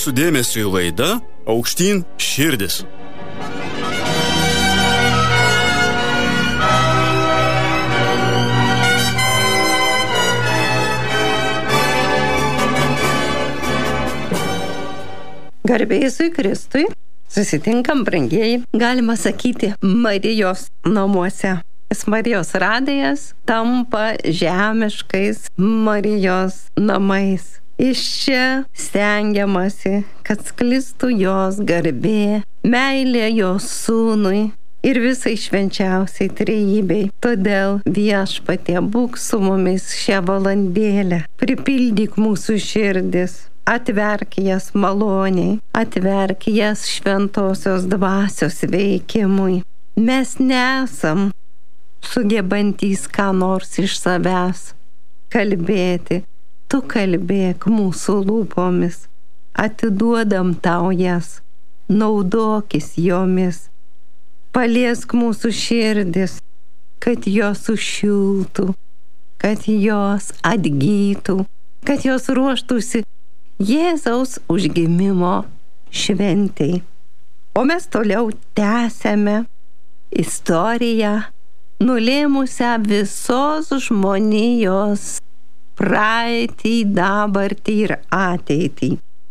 Jūsų dėmesiui laida Aukštyn širdis. Garbė Jėzui Kristui, susitinkam, brangieji, galima sakyti, Marijos namuose. Marijos radijas tampa žemiškais Marijos namais. Iš čia stengiamasi, kad sklistų jos garbė, meilė jos sūnui ir visai švenčiausiai trejybei. Todėl Viešpatie, būk su mumis šią valandėlę, pripildyk mūsų širdis, atverk jas maloniai, atverk jas šventosios dvasios veikimui. Mes nesam sugebantys ką nors iš savęs kalbėti. Tu kalbėk mūsų lūpomis, atiduodam tau jas, naudokis jomis, paliesk mūsų širdis, kad jos sušiltų, kad jos atgytų, kad jos ruoštųsi Jėzaus užgimimo šventei. O mes toliau tęsiame istoriją, nulėmusią visos žmonijos praeitį, dabartį ir ateitį.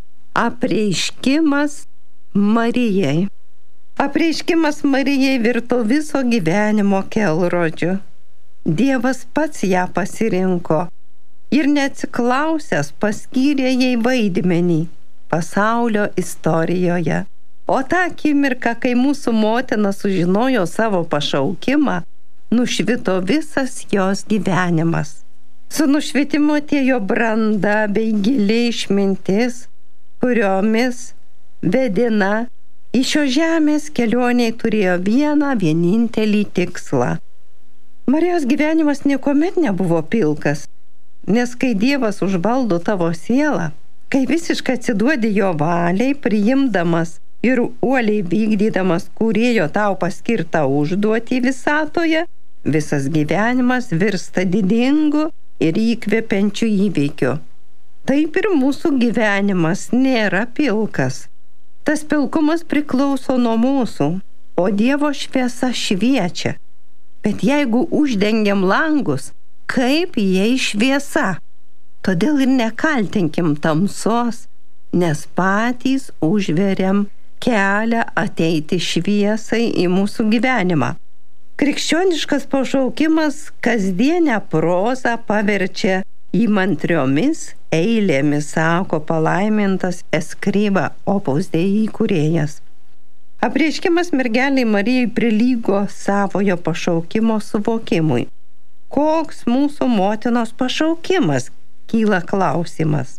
Apreiškimas Marijai. Apreiškimas Marijai virto viso gyvenimo kelrodžiu. Dievas pats ją pasirinko ir neatsiklausęs paskyrė jai vaidmenį pasaulio istorijoje. O tą akimirką, kai mūsų motina sužinojo savo pašaukimą, nušvito visas jos gyvenimas. Su nušvitimu atėjo branda bei gili išmintis, kuriomis vedina į šio žemės kelionėje turėjo vienintelį tikslą. Marijos gyvenimas niekuomet nebuvo pilkas, nes kai Dievas užvaldo tavo sielą, kai visiškai atsiduodi jo valiai, priimdamas ir uoliai vykdydamas kūrėjo tau paskirtą užduotį visatoje, visas gyvenimas virsta didingu ir įkvepiančių įvykių. Taip ir mūsų gyvenimas nėra pilkas. Tas pilkumas priklauso nuo mūsų, o Dievo šviesa šviečia. Bet jeigu uždengiam langus, kaip jei šviesa? Todėl ir nekaltinkim tamsos, nes patys užveriam kelią ateiti šviesai į mūsų gyvenimą. Krikščioniškas pašaukimas kasdienę prozą paverčia įmantriomis eilėmis, sako palaimintas Eskriba Opus Dei įkūrėjas. Apreiškimas mergelei Marijai prilygo savojo pašaukimo suvokimui. Koks mūsų motinos pašaukimas, kyla klausimas.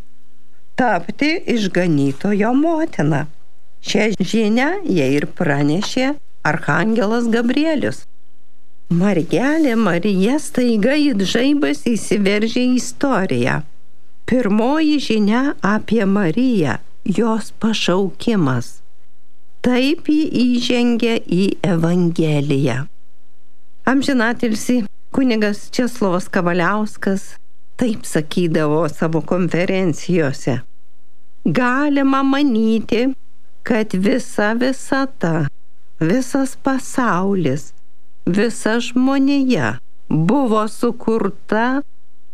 Tapti išganytojo motina. Šią žinią jai ir pranešė arkangelas Gabrielius. Mergelė Marija staiga it žaibas įsiveržė į istoriją. Pirmoji žinia apie Mariją, jos pašaukimas. Taip ji įžengė į Evangeliją. Amžinatilsį kunigas Česlovas Kavaliauskas taip sakydavo savo konferencijose. Galima manyti, kad visa visata, visas pasaulis, visa žmonija buvo sukurta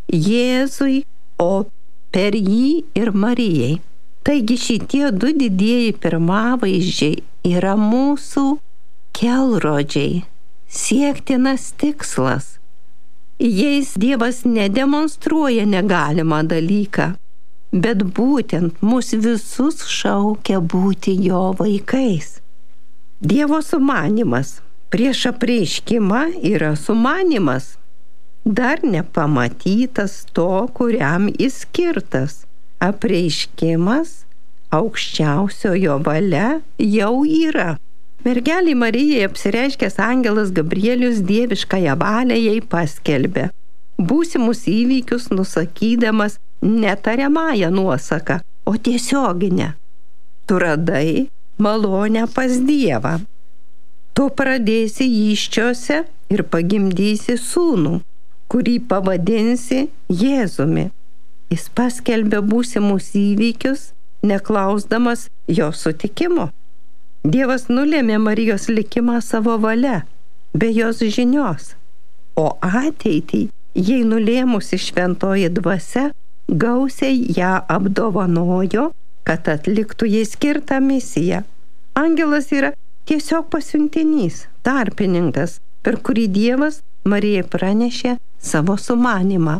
Jėzui, o per jį ir Marijai. Taigi šitie du didieji pirmavaizdžiai yra mūsų kelrodžiai, siektinas tikslas. Jais Dievas nedemonstruoja negalimą dalyką, bet būtent mus visus šaukia būti jo vaikais. Dievo sumanymas prieš apreiškimą yra sumanymas, dar nepamatytas to, kuriam jis skirtas. Apreiškimas, aukščiausiojo valia jau yra. Mergelei Marijai apsireiškęs angelas Gabrielius dieviškąją valią jai paskelbė, būsimus įvykius nusakydamas netariamąją nuosaką, o tiesioginę. Tu radai malonę pas Dievą. Tu pradėsi įsčiose ir pagimdysi sūnų, kurį pavadinsi Jėzumi. Jis paskelbė būsimus įvykius neklausdamas jo sutikimo. Dievas nulėmė Marijos likimą savo valia, be jos žinios, o ateitį jai nulėmusi šventoji dvasia gausiai ją apdovanojo, kad atliktų jai skirtą misiją. Angelas yra tiesiog pasiuntinys, tarpininkas, per kurį Dievas Marijai pranešė savo sumanimą.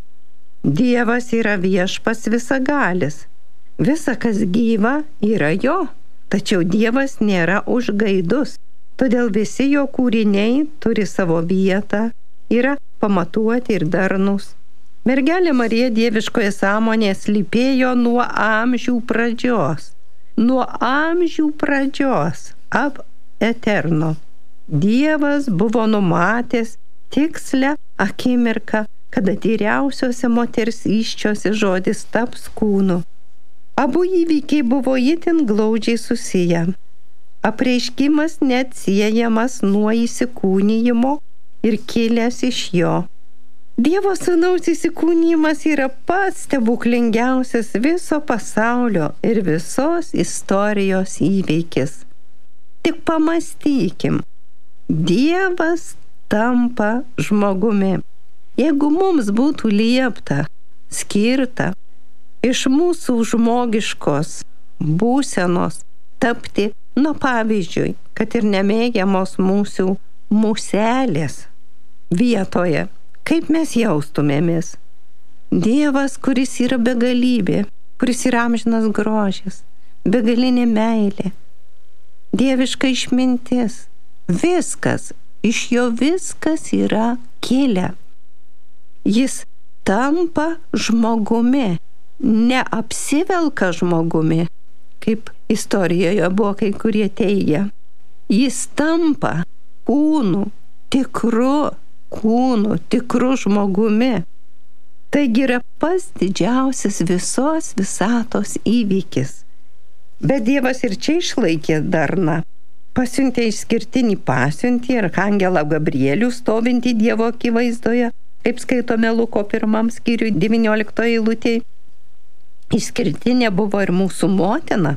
Dievas yra viešpats visagalis. Visa, kas gyva, yra jo, tačiau Dievas nėra užgaidus, todėl visi jo kūriniai turi savo vietą, yra pamatuoti ir darnūs. Mergelė Marija dieviškoje sąmonėje slypėjo nuo amžių pradžios. Nuo amžių pradžios, ab eterno. Dievas buvo numatęs tikslę akimirką, kada tyriausiose moters įsčiose žodis taps kūnu. Abu įvykiai buvo itin glaudžiai susiję. Apreiškimas neatsiejamas nuo įsikūnijimo ir kilęs iš jo. Dievo sūnaus įsikūnijimas yra pats stebuklingiausias viso pasaulio ir visos istorijos įvykis. Tik pamąstykim, Dievas tampa žmogumi. Jeigu mums būtų liepta, skirta iš mūsų žmogiškos būsenos tapti, pavyzdžiui, kad ir nemėgiamos mūsų muselės vietoje, kaip mes jaustumėmės? Dievas, kuris yra begalybė, kuris yra amžinas grožis, begalinė meilė, dieviška išmintis, viskas, iš jo viskas yra kilę. Jis tampa žmogumi, neapsivelka žmogumi, kaip istorijoje buvo kai kurie teigia. Jis tampa kūnu, tikru žmogumi. Taigi yra pats didžiausias visos visatos įvykis. Bet Dievas ir čia išlaikė darną. Pasiuntė išskirtinį pasiuntį arkangelą Gabrielių stovintį Dievo akivaizdoje, kaip skaitome Luko 1 skyriui 19 eilutėje. Išskirtinė buvo ir mūsų motina,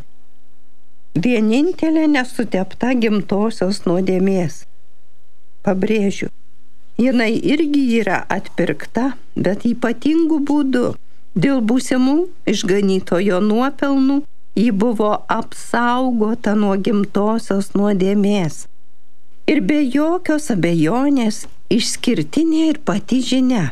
vienintelė nesutepta gimtosios nuodėmės. Pabrėžiu, jinai irgi yra atpirkta, bet ypatingų būdų. Dėl būsimų išganytojo nuopelnų ji buvo apsaugota nuo gimtosios nuodėmės. Ir be jokios abejonės išskirtinė ir pati žinia.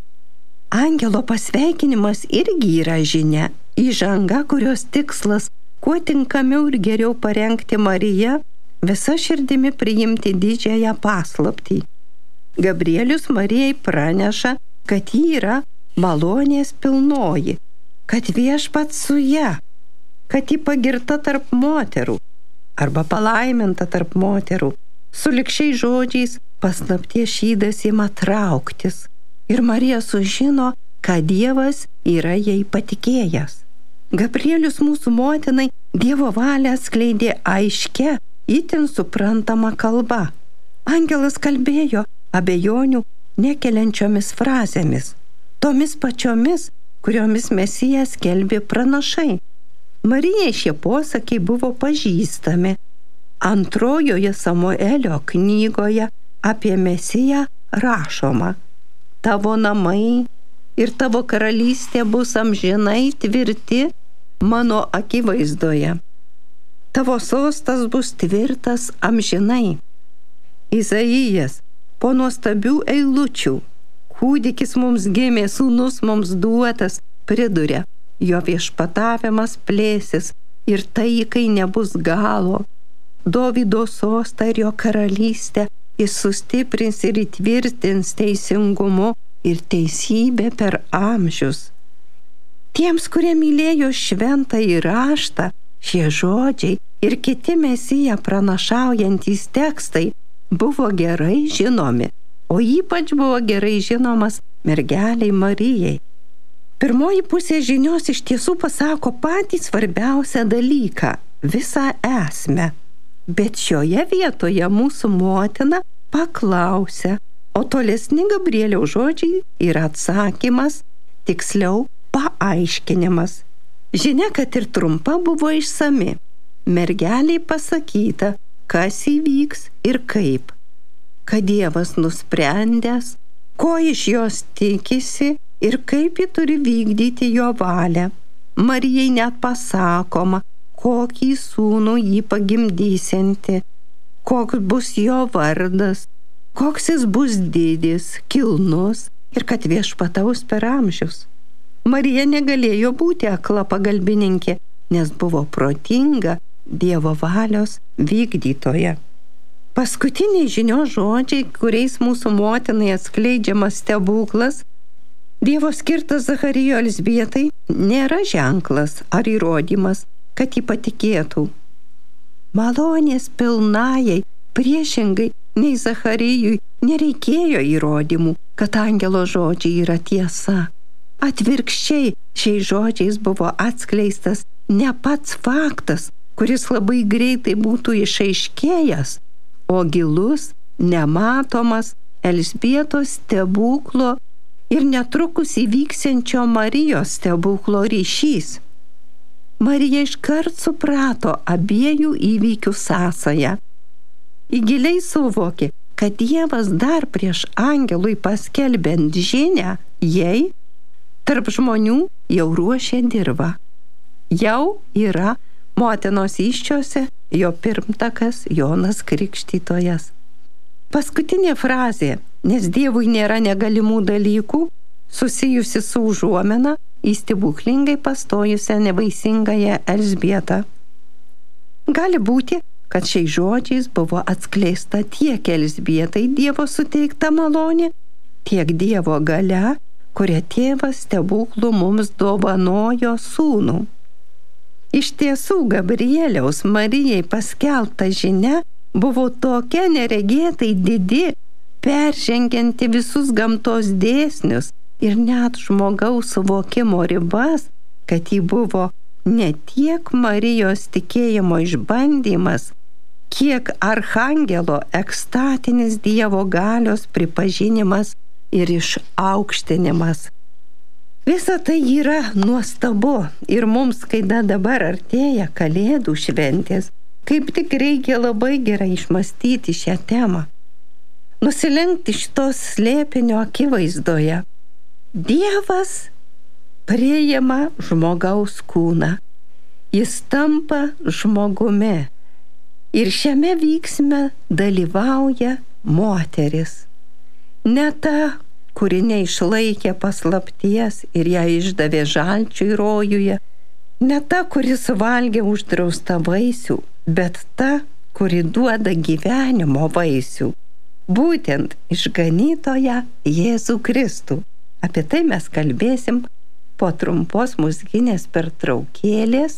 Angelo pasveikinimas irgi yra žinia, įžanga, kurios tikslas kuo tinkamiau ir geriau parengti Mariją, visa širdimi priimti didžiąją paslaptį. Gabrielius Marijai praneša, kad ji yra malonės pilnoji, kad viešpats su ja, kad ji pagirta tarp moterų arba palaiminta tarp moterų. Sulig šiais žodžiais paslapties šydas ima trauktis ir Marija sužino, kad Dievas yra jai patikėjęs. Gabrielius mūsų motinai Dievo valią atskleidė aiškia, itin suprantama kalba. Angelas kalbėjo abejonių nekeliančiomis frazėmis, tomis pačiomis, kuriomis Mesijas skelbė pranašai. Marijai šie posakiai buvo pažįstami. Antrojoje Samuelio knygoje apie Mesiją rašoma: tavo namai ir tavo karalystė bus amžinai tvirti mano akivaizdoje. Tavo sostas bus tvirtas amžinai. Izaijas po nuostabių eilučių: kūdikis mums gimė, sūnus mums duotas, priduria: jo viešpatavimas plėsis ir taikai nebus galo. Dovydo sostą ir jo karalystę jis sustiprins ir įtvirtins teisingumu ir teisybė per amžius. Tiems, kurie mylėjo šventąjį raštą, šie žodžiai ir kiti Mesiją pranašaujantys tekstai buvo gerai žinomi, o ypač buvo gerai žinomas mergeliai Marijai. Pirmoji pusė žinios iš tiesų pasako patį svarbiausią dalyką – visą esmę. Bet šioje vietoje mūsų motina paklausia, o tolesni Gabrieliaus žodžiai yra atsakymas, tiksliau paaiškinimas. Žinia, kad ir trumpa, buvo išsami. Mergeliai pasakyta, kas įvyks ir kaip. Kad Dievas nusprendęs, ko iš jos tikisi ir kaip ji turi vykdyti jo valią. Marijai net pasakoma, kokį sūnų jį pagimdysianti, koks bus jo vardas, koks jis bus didis, kilnus ir kad viešpataus per amžius. Marija negalėjo būti akla pagalbininkė, nes buvo protinga Dievo valios vykdytoja. Paskutiniai žinios žodžiai, kuriais mūsų motinai atskleidžiamas stebuklas, Dievo skirtas Zacharijo Elzbietai, nėra ženklas ar įrodymas, kad jį patikėtų. Malonės pilnajai, priešingai nei Zacharijui, nereikėjo įrodymų, kad angelo žodžiai yra tiesa. Atvirkščiai, šiais žodžiais buvo atskleistas ne pats faktas, kuris labai greitai būtų išaiškėjęs, o gilus, nematomas Elzbietos stebuklo ir netrukus įvyksiančio Marijos stebuklo ryšys. Marija iškart suprato abiejų įvykių sąsają. Įgiliai suvokė, kad Dievas dar prieš angelui paskelbiant žinią jai, tarp žmonių jau ruošė dirvą. Jau yra motinos įsčiose jo pirmtakas Jonas Krikštytojas. Paskutinė frazė, nes Dievui nėra negalimų dalykų, susijusi su užuomena į stebuklingai pastojusią nevaisingąją Elzbietą. Gali būti, kad šiais žodžiais buvo atskleista tiek Elzbietai Dievo suteikta malonė, tiek Dievo galia, kuria tėvas stebuklų mums dovanojo sūnų. Iš tiesų, Gabrieliaus Marijai paskelbta žinia buvo tokia neregėtai didi, peržengianti visus gamtos dėsnius ir net žmogaus suvokimo ribas, kad ji buvo ne tiek Marijos tikėjimo išbandymas, kiek archangelo ekstatinis Dievo galios pripažinimas ir išaukštinimas. Visa tai yra nuostabu ir mums, kai dabar artėja Kalėdų šventės, kaip tik reikia labai gerai išmastyti šią temą. Nusilenkti šitos slėpinio akivaizdoje. Dievas priima žmogaus kūną. Jis tampa žmogumi. Ir šiame vyksme dalyvauja moteris. Ne ta, kuri neišlaikė paslapties ir ją išdavė žalčiui rojuje, ne ta, kuri suvalgė uždraustą vaisių, bet ta, kuri duoda gyvenimo vaisių, būtent išganytoją Jėzų Kristų. Apie tai mes kalbėsim po trumpos muzikinės pertraukėlės.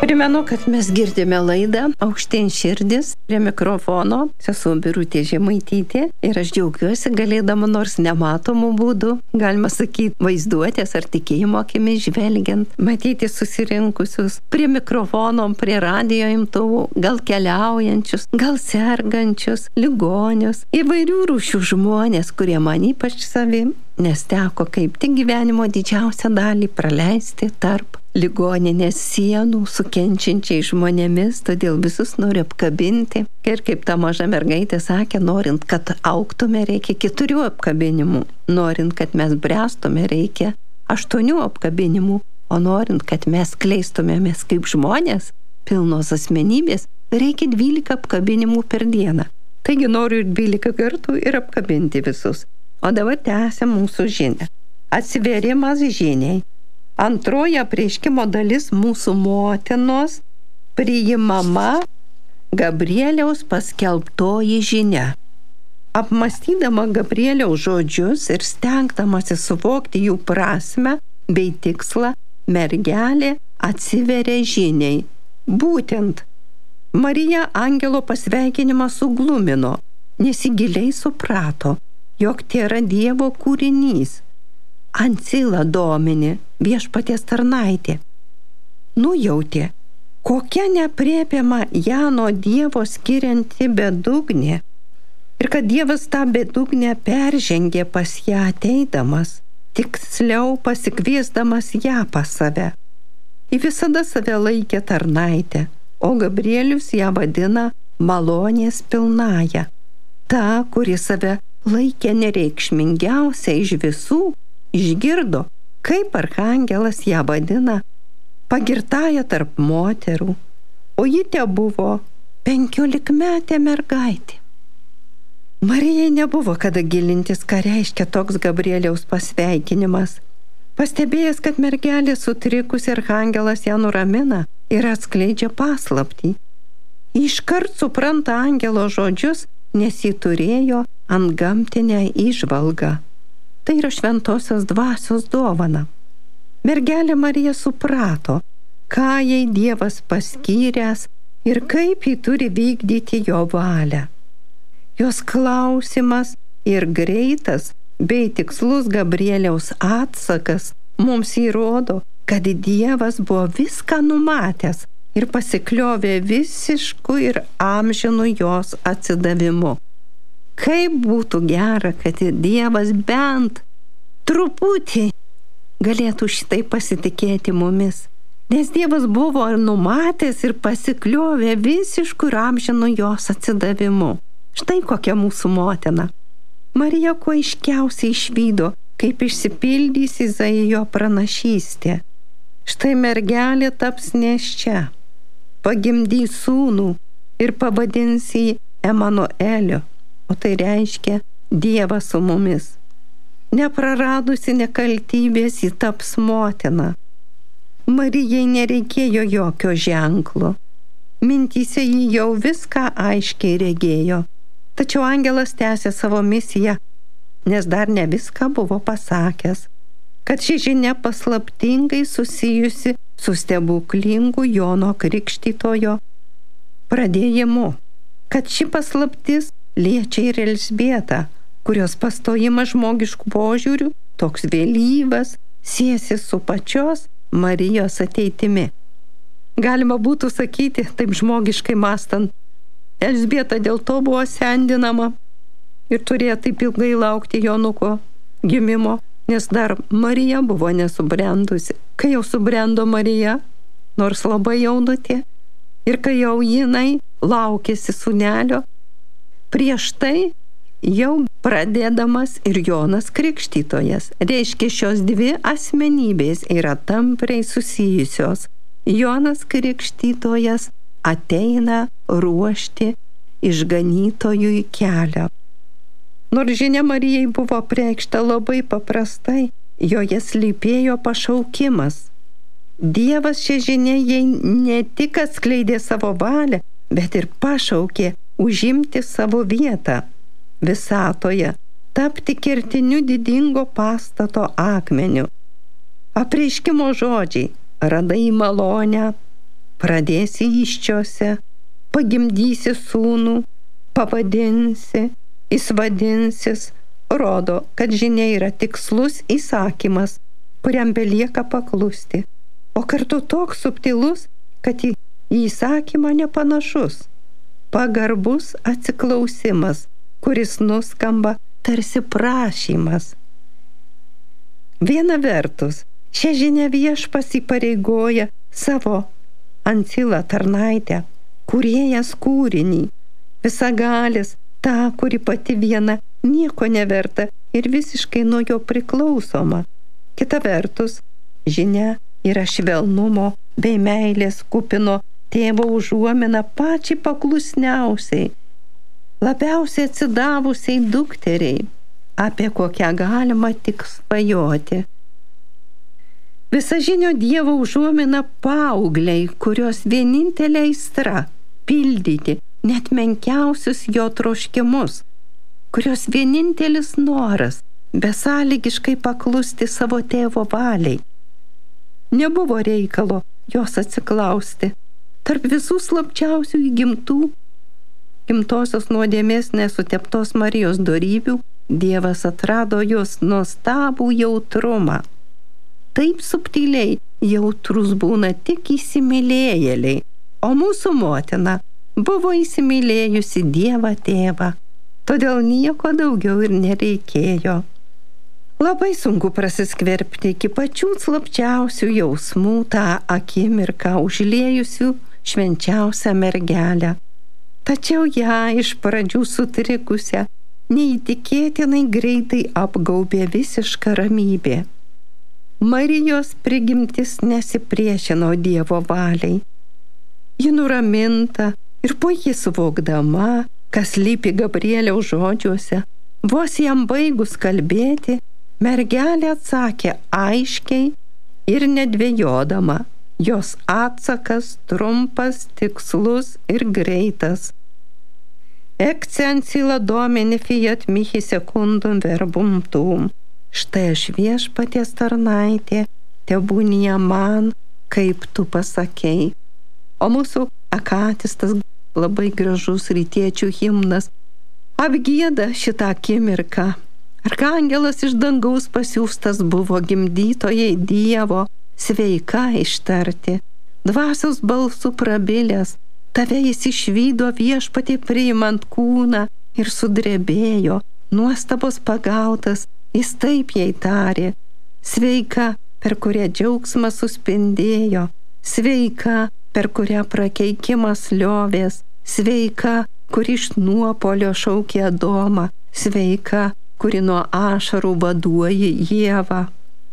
Primenu, kad mes girdime laidą Aukštyn širdis, prie mikrofono sesuo Birutė Žemaitytė ir aš džiaugiuosi galėdama nors nematomų būdų, galima sakyti, vaizduotės ar tikėjimo akimis žvelgiant, matyti susirinkusius prie mikrofono, prie radijo imtuvų, gal keliaujančius, gal sergančius, ligonius, įvairių rūšių žmonės, kurie man ypač savi, nes teko kaip tik gyvenimo didžiausią dalį praleisti tarp ligoninės sienų su kenčiančiais žmonėmis, todėl visus noriu apkabinti. Ir kaip ta maža mergaitė sakė, norint, kad augtume, reikia 4 apkabinimų. Norint, kad mes bręstume, reikia 8 apkabinimų. O norint, kad mes kleistumėmės kaip žmonės, pilnos asmenybės, reikia 12 apkabinimų per dieną. Taigi noriu ir 12 kartų ir apkabinti visus. O dabar tęsiam mūsų žinią. Atsivėrimas žiniai. Antroji apreiškimo dalis mūsų motinos priimama Gabrieliaus paskelbtoji žinia. Apmąstydama Gabrieliaus žodžius ir stengdamasi suvokti jų prasmę bei tikslą, mergelė atsiveria žiniai. Būtent Marija angelo pasveikinimą suglumino, nes ji giliai suprato, jog tėra Dievo kūrinys. Ancila Domini, viešpaties tarnaitė. Nujautė, kokia neaprėpiama ją nuo Dievo skirianti bedugnė ir kad Dievas tą bedugnę peržengė pas ją ateidamas, tiksliau pasikviesdamas ją pas save. Ji visada save laikė tarnaitę, o Gabrielius ją vadina malonės pilnąja. Ta, kuri save laikė nereikšmingiausia iš visų, išgirdo, kaip arkangelas ją vadina pagirtąja tarp moterų, o ji tebuvo 15-metė mergaitė. Marijai nebuvo kada gilintis, ką reiškia toks Gabrieliaus pasveikinimas. Pastebėjęs, kad mergelė sutrikusi, arkangelas ją nuramina ir atskleidžia paslaptį. Iškart supranta angelo žodžius, nes ji turėjo antgamtinę įžvalgą. Tai yra šventosios dvasios dovana. Mergelė Marija suprato, ką jai Dievas paskyręs ir kaip ji turi vykdyti jo valią. Jos klausimas ir greitas bei tikslus Gabrieliaus atsakas mums įrodo, kad Dievas buvo viską numatęs ir pasikliovė visišku ir amžinu jos atsidavimu. Kaip būtų gera, kad Dievas bent truputį galėtų šitai pasitikėti mumis, nes Dievas buvo ir numatęs ir pasikliovė visišku ir amžinu jos atsidavimu. Štai kokia mūsų motina. Marija kuo aiškiausiai išvydo, kaip išsipildys Izaijo pranašystė. Štai mergelė taps nėščia, pagimdys sūnų ir pavadins jį Emanueliu. O tai reiškia Dievas su mumis. Nepraradusi nekaltybės, ji taps motina. Marijai nereikėjo jokio ženklo. Mintyse ji jau viską aiškiai regėjo. Tačiau angelas tęsė savo misiją, nes dar ne viską buvo pasakęs, kad ši žinia paslaptingai susijusi su stebuklingu Jono Krikštytojo pradėjimu, kad ši paslaptis liečia ir Elžbietą, kurios pastojimas žmogiškų požiūrių, toks vėlyvas, siejasi su pačios Marijos ateitimi. Galima būtų sakyti, taip žmogiškai mąstant, Elžbieta dėl to buvo sendinama ir turėjo taip ilgai laukti Jonuko gimimo, nes dar Marija buvo nesubrendusi. Kai jau subrendo Marija, nors labai jaunutė, ir kai jau jinai laukėsi sūnelio, prieš tai jau pradėdamas ir Jonas Krikštytojas. Reiškia, šios dvi asmenybės yra tampriai susijusios. Jonas Krikštytojas ateina ruošti išganytojui kelią. Nors žinia Marijai buvo apreikšta labai paprastai, joje slypėjo pašaukimas. Dievas šią žinią jai ne tik atskleidė savo valią, bet ir pašaukė užimti savo vietą visatoje, tapti kertiniu didingo pastato akmeniu. Apreiškimo žodžiai: radai malonę, pradėsi įsčiose, pagimdysi sūnų, pavadinsi, jis vadinsis, rodo, kad žinia yra tikslus įsakymas, kuriam belieka paklusti, o kartu toks subtilus, kad į įsakymą nepanašus. Pagarbus atsiklausimas, kuris nuskamba tarsi prašymas. Viena vertus, šią žinią viešpats įpareigoja savo ancilą tarnaitę, kūrėjas kūrinį, visagalis, tą, kuri pati viena nieko neverta ir visiškai nuo jo priklausoma. Kita vertus, žinia yra švelnumo bei meilės kupino tėvo užuomina pačiai paklusniausiai, labiausiai atsidavusiai dukteriai, apie kokią galima tik svajoti. Visažinio Dievo užuomina paaugliai, kurios vienintelė aistra – pildyti net menkiausius jo troškimus, kurios vienintelis noras – besąlygiškai paklusti savo tėvo valiai. Nebuvo reikalo jos atsiklausti. Tarp visų slapčiausių gimtosios nuodėmės nesuteptos Marijos dorybių Dievas atrado jos nuostabų jautrumą. Taip subtiliai jautrus būna tik įsimylėjėliai, o mūsų motina buvo įsimylėjusi Dievą tėvą, todėl nieko daugiau ir nereikėjo. Labai sunku prasiskverbti iki pačių slapčiausių jausmų tą akimirką užliejusių švenčiausią mergelę. Tačiau ją iš pradžių sutrikusią neįtikėtinai greitai apgaubė visiška ramybė. Marijos prigimtis nesipriešino Dievo valiai. Ji nuraminta ir puikiai suvokdama, kas slypi Gabrieliaus žodžiuose, vos jam baigus kalbėti, mergelė atsakė aiškiai ir nedvejodama. Jos atsakas trumpas, tikslus ir greitas. Excencilla Domini fiat mihi secundum verbum tuum. Štai aš viešpaties tarnaitė, tebūnie man, kaip tu pasakei. O mūsų akatistas labai gražus rytiečių himnas apgieda šitą akimirką. Arkangelas iš dangaus pasiųstas buvo gimdytojai Dievo, sveika ištarti. Dvasios balsu prabilęs, tave jis išvydo viešpatį priimant kūną ir sudrebėjo, nuostabos pagautas, jis taip jai tarė. Sveika, per kurią džiaugsmas suspindėjo, sveika, per kurią prakeikimas liovės, sveika, kuri iš nuopolio šaukė Adomą, sveika, kuri nuo ašarų vaduoji Ievą.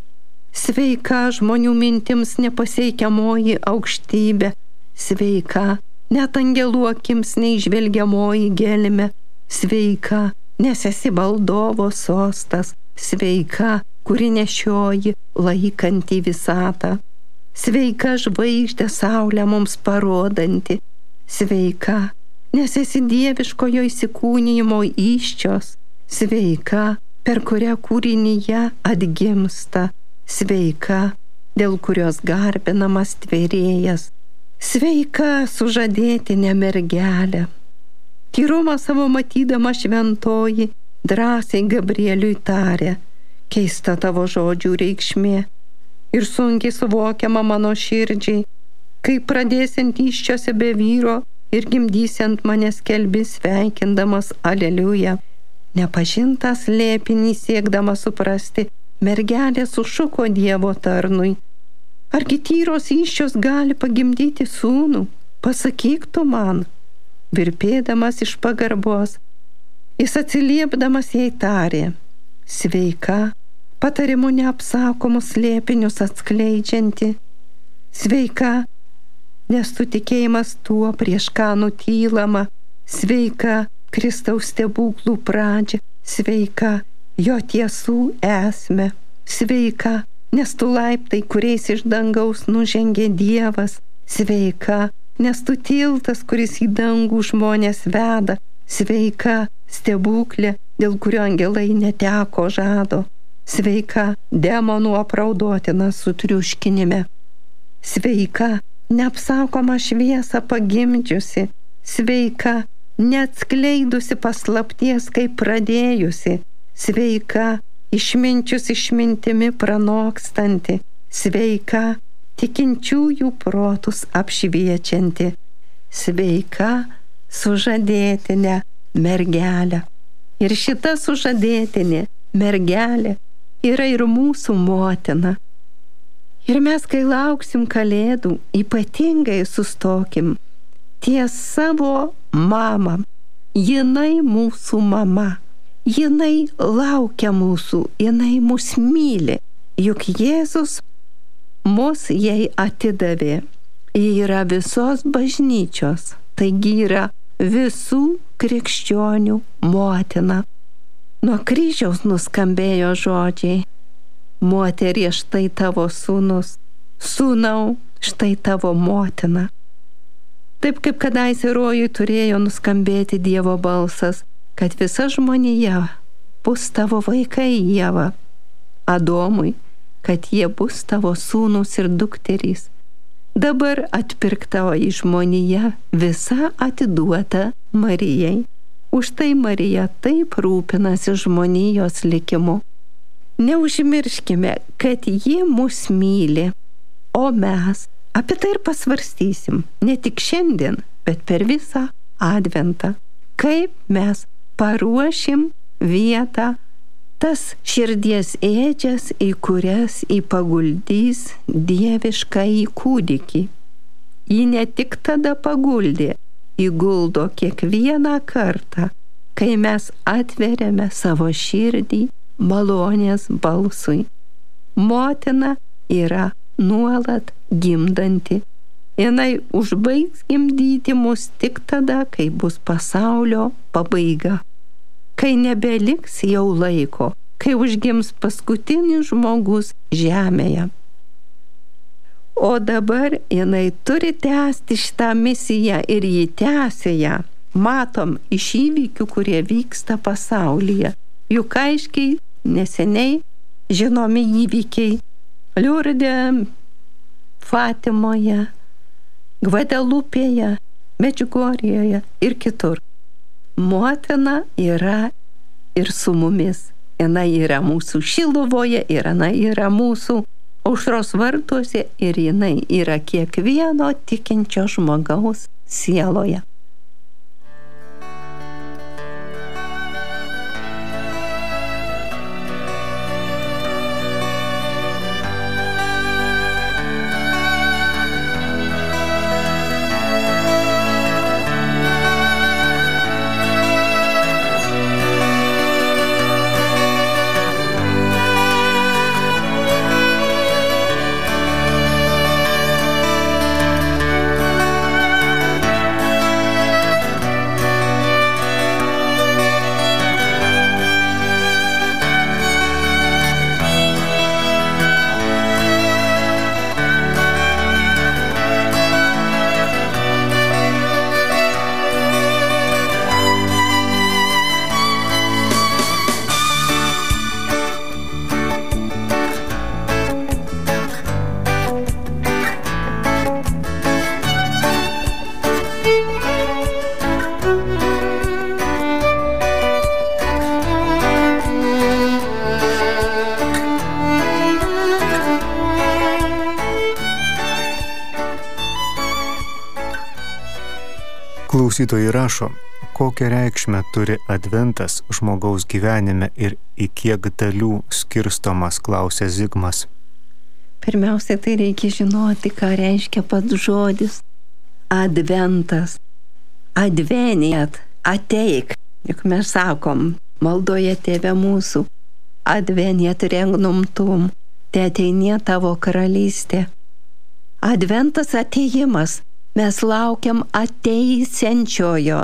Sveika, žmonių mintims nepasiekiamoji aukštybė, sveika, net angelų akims neižvelgiamoji gelmė, sveika, nes esi valdovo sostas, sveika, kuri nešioji laikantį visatą, sveika, žvaigždė saulę mums parodanti, sveika, nes esi dieviškojo įsikūnijimo įsčios, sveika, per kurią kūrinyje atgimsta, sveika, dėl kurios garbinamas tvėrėjas, sveika, sužadėtinė mergelė. Tyrumą savo matydama šventoji drąsiai Gabrieliui tarė, keista tavo žodžių reikšmė ir sunkiai suvokiama mano širdžiai, kai pradėsiant įsčiose be vyro ir gimdysiant mane skelbi sveikindamas aleliuja. Nepažintas slėpinį siekdama suprasti, mergelė sušuko Dievo tarnui. Argi tyros įsčios gali pagimdyti sūnų? Pasakyk tu man. Virpėdamas iš pagarbos, jis atsiliepdamas jai tarė, sveika, patarimu neapsakomus slėpinius atskleidžianti, sveika, nes tu tikėjimas tuo, prieš ką nutylama, sveika, Kristaus stebuklų pradžia, sveika, jo tiesų esmę, sveika, nes tu laiptai, kuriais iš dangaus nužengė Dievas, sveika, nes tu tiltas, kuris į dangų žmonės veda, sveika, stebuklė, dėl kurio angelai neteko žado, sveika, demonų apraudotina sutriuškinime, sveika, neapsakomą šviesą pagimdžiusi, sveika, neatskleidusi paslapties, kaip pradėjusi, sveika, išminčius išmintimi pranokstanti, sveika, tikinčiųjų protus apšviečianti, sveika, sužadėtinė mergelė. Ir šita sužadėtinė mergelė yra ir mūsų motina. Ir mes, kai lauksim kalėdų, ypatingai sustokim ties savo mamą. Jinai mūsų mama. Jinai laukia mūsų, jinai mus myli. Juk Jėzus mus jai atidavė. Ji yra visos bažnyčios, taigi yra visų krikščionių motina. Nuo kryžiaus nuskambėjo žodžiai: moterie, štai tavo sūnus, sūnau, štai tavo motina. Taip kaip kadaise rojui turėjo nuskambėti Dievo balsas, kad visa žmonija bus tavo vaikai, Ieva, Adomui, kad jie bus tavo sūnus ir dukterys. Dabar atpirktoji žmonija visa atiduota Marijai. Už tai Marija taip rūpinasi žmonijos likimu. Neužmirškime, kad ji mus myli, o mes apie tai ir pasvarstysim, ne tik šiandien, bet per visą Adventą, kaip mes paruošim vietą, tas širdies ėdžias, į kurias paguldys dieviškąjį kūdikį. Ji ne tik tada paguldė, įguldo kiekvieną kartą, kai mes atveriame savo širdį malonės balsui. Motina yra nuolat gimdanti. Jinai užbaigs gimdyti mus tik tada, kai bus pasaulio pabaiga. Kai nebeliks jau laiko, kai užgims paskutinis žmogus žemėje. O dabar jinai turi tęsti šitą misiją ir jį tęsia ją. Matom iš įvykių, kurie vyksta pasaulyje. Juk aiškiai neseniai žinomi įvykiai Liurde, Fatimoje, Gvadelupėje, Medžiugorjėje ir kitur. Motina yra ir su mumis. Jinai yra mūsų Šiluvoje, ir jinai yra mūsų Aušros vartuose, ir jinai yra kiekvieno tikinčio žmogaus sieloje. Klausytojai rašo, kokią reikšmę turi Adventas žmogaus gyvenime ir į kiek dalių skirstomas, klausia Zigmas. Pirmiausia, tai reikia žinoti, ką reiškia pats žodis Adventas. Adveniat, ateik. Juk mes sakom maldoje Tėve mūsų, adveniat regnum tuum, te ateinie tavo karalystė. Adventas ateimas. Mes laukiam ateisiančiojo,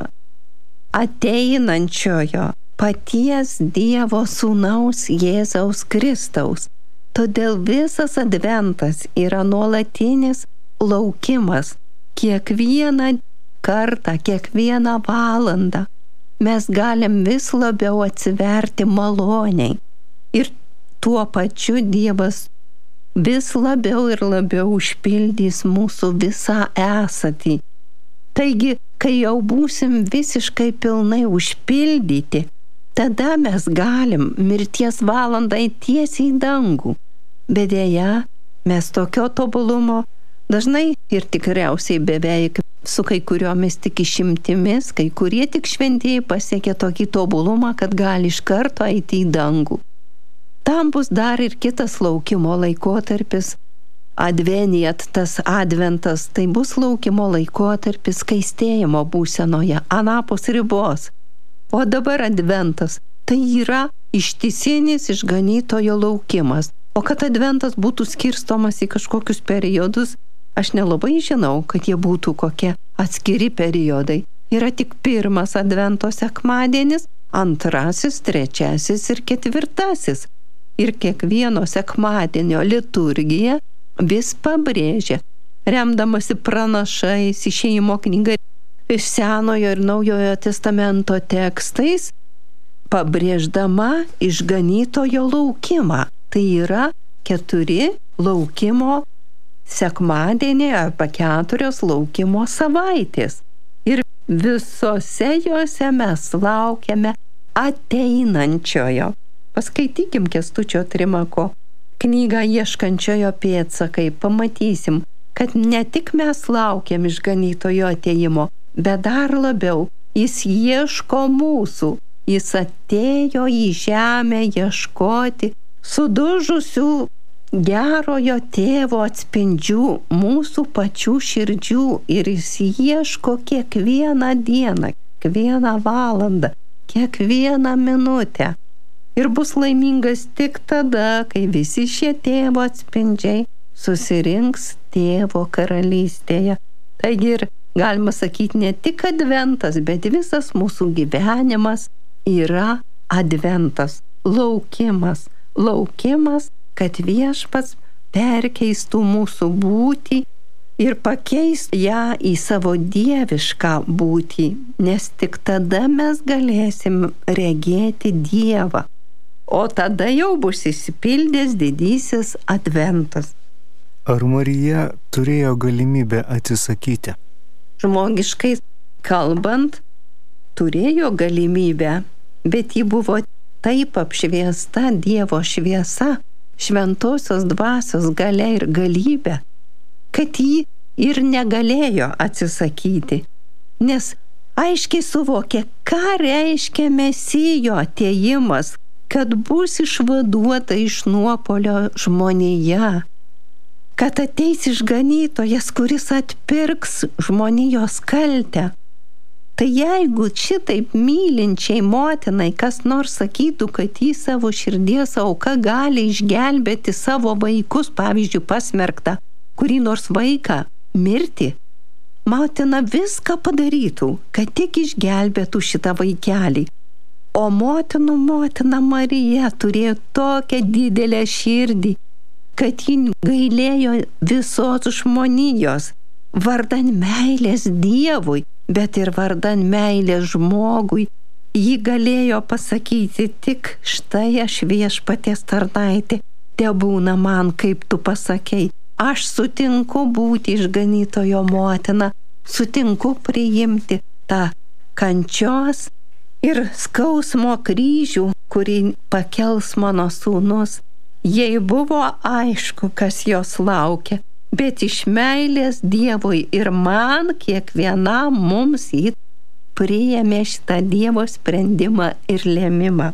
ateinančiojo, paties Dievo sūnaus Jėzaus Kristaus. Todėl visas Adventas yra nuolatinis laukimas. Kiekvieną kartą, kiekvieną valandą mes galim vis labiau atsiverti maloniai. Ir tuo pačiu Dievas vis labiau ir labiau užpildys mūsų visą esatį. Taigi, kai jau būsim visiškai pilnai užpildyti, tada mes galim mirties valandą tiesiai į dangų. Bet deja, mes tokio tobulumo dažnai ir tikriausiai beveik su kai kuriomis tik išimtimis, kai kurie tik šventieji pasiekia tokį tobulumą, kad gali iš karto eiti į dangų. Tam bus dar ir kitas laukimo laikotarpis. Advenijat, tas adventas, tai bus laukimo laikotarpis skaistėjimo būsenoje, anapus ribos. O dabar adventas, tai yra ištisinis išganytojo laukimas. O kad adventas būtų skirstomas į kažkokius periodus, aš nelabai žinau, kad jie būtų kokie atskiri periodai. Yra tik pirmas advento sekmadienis, antrasis, trečiasis ir ketvirtasis. Ir kiekvieno sekmadienio liturgija vis pabrėžia, remdamasi pranašais, Išėjimo knyga iš Senojo ir Naujojo testamento tekstais, pabrėždama išganytojo laukimą. Tai yra 4 laukimo sekmadieniai arba 4 laukimo savaitės. Ir visose juose mes laukiame ateinančiojo. Paskaitykim Kęstučio Trimako knygą Ieškančiojo pėdsakai, pamatysim, kad ne tik mes laukiam išganytojo atėjimo, bet dar labiau jis ieško mūsų. Jis atėjo į žemę ieškoti sudužusių gerojo tėvo atspindžių, mūsų pačių širdžių, ir jis ieško kiekvieną dieną, kiekvieną valandą, kiekvieną minutę. Ir bus laimingas tik tada, kai visi šie tėvo atspindžiai susirinks tėvo karalystėje. Taigi ir galima sakyti, ne tik adventas, bet visas mūsų gyvenimas yra adventas, laukimas. Laukimas, kad Viešpats perkeistų mūsų būtį ir pakeistų ją į savo dievišką būtį, nes tik tada mes galėsim regėti Dievą. O tada jau bus išsipildęs didysis adventas. Ar Marija turėjo galimybę atsisakyti? Žmogiškai kalbant, turėjo galimybę, bet ji buvo taip apšviesta Dievo šviesa, šventosios dvasios galia ir galybė, kad ji ir negalėjo atsisakyti, nes aiškiai suvokė, ką reiškia Mesijo atėjimas, kad bus išvaduota iš nuopuolio žmonija, kad ateis išganytojas, kuris atpirks žmonijos kaltę. Tai jeigu šitaip mylinčiai motinai kas nors sakytų, kad į savo širdies auką gali išgelbėti savo vaikus, pavyzdžiui, pasmerktą kurį nors vaiką mirti, motina viską padarytų, kad tik išgelbėtų šitą vaikelį. O motinų motina Marija turėjo tokią didelę širdį, kad ji gailėjo visos žmonijos, vardan meilės Dievui, bet ir vardan meilės žmogui. Ji galėjo pasakyti tik, štai aš Viešpaties tarnaitė, tebūna man, kaip tu pasakei. Aš sutinku būti išganytojo motina, sutinku priimti tą kančios ir skausmo kryžių, kurį pakels mano sūnus. Jei buvo aišku, kas jos laukia, bet iš meilės Dievui ir man, kiekvienam mums jį priėmė šitą Dievo sprendimą ir lėmimą.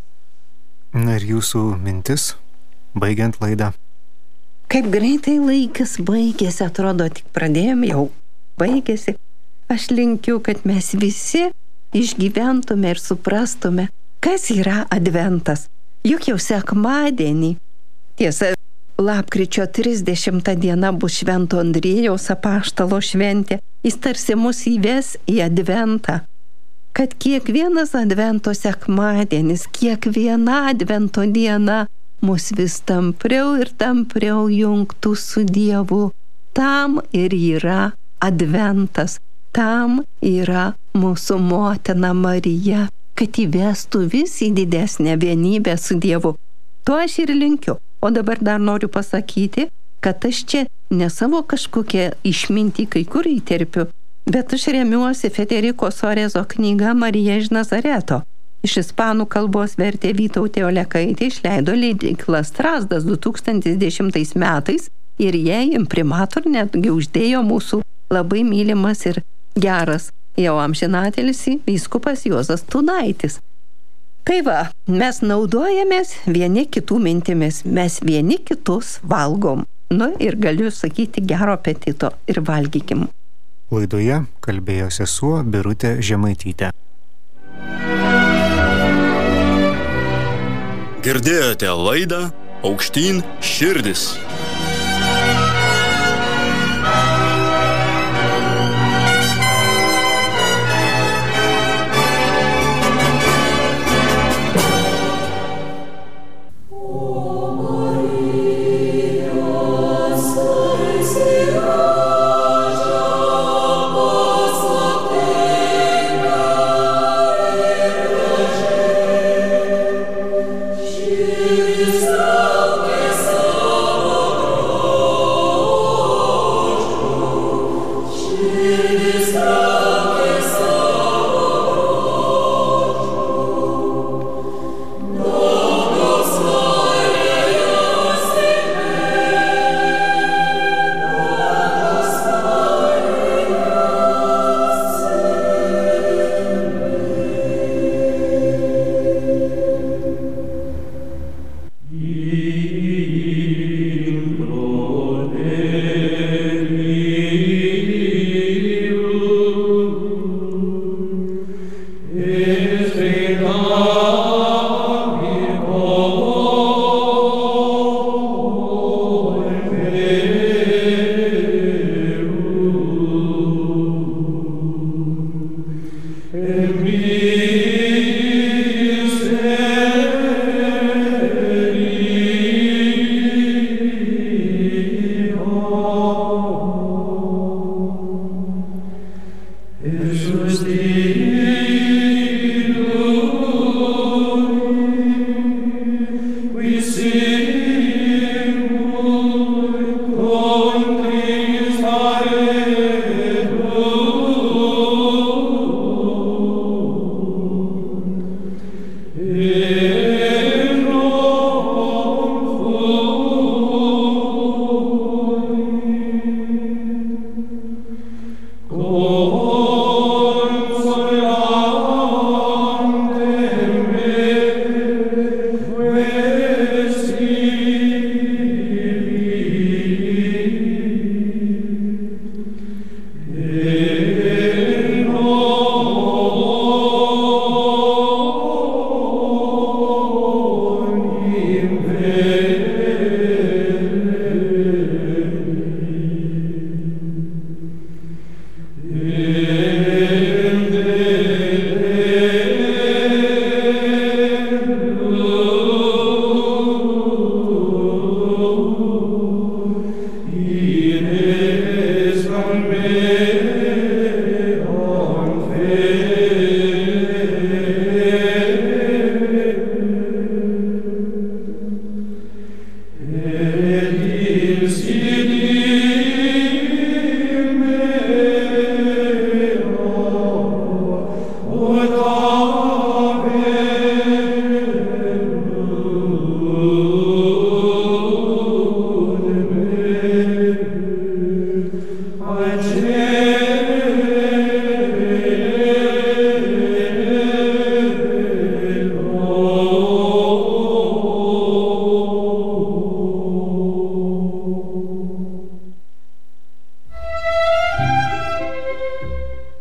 Na ir jūsų mintis, baigiant laidą? Kaip greitai laikas baigėsi, atrodo, tik pradėjom, jau baigėsi. Aš linkiu, kad mes visi išgyventume ir suprastume, kas yra adventas. Juk jau sekmadienį, tiesa, lapkričio 30 diena bus Švento Andriejaus apaštalo šventė. Jis tarsi mus įves į adventą. Kad kiekvienas advento sekmadienis, kiekviena advento diena mus vis tampriau ir tampriau jungtų su Dievu. Tam ir yra adventas. Tam yra mūsų motina Marija, kad įvestų vis į didesnę vienybę su Dievu. To aš ir linkiu. O dabar dar noriu pasakyti, kad aš čia ne savo kažkokią išmintį kai kur įterpiu, bet aš remiuosi Federiko Sorezo knyga Marija iš Nazareto. Iš ispanų kalbos vertė Vytautė Olekaitė, išleido leidykla Strazdas 2010 metais ir jai imprimator netgi uždėjo mūsų labai mylimas ir geras jau amžinatelis vyskupas Juozas Tunaitis. Tai va, mes naudojamės vieni kitų mintimis, mes vieni kitus valgom. Nu ir galiu sakyti gero apetito ir valgykim. Laidoje kalbėjo sesuo Birutė Žemaitytė. Girdėjote laidą Aukštyn širdis. Oh